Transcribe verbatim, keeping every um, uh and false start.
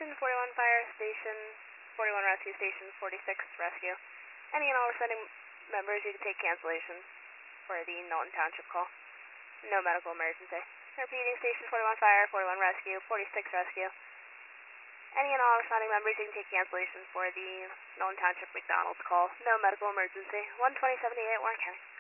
Station forty-one Fire, Station forty-one Rescue, Station forty-six Rescue. Any and all sending members, you can take cancellations for the Knowlton Township call. No medical emergency. Repeating, Station forty-one Fire, forty-one Rescue, forty-six Rescue. Any and all responding members, you can take cancellations for the Knowlton Township McDonald's call. No medical emergency. one twenty seventy-eight, Warren County.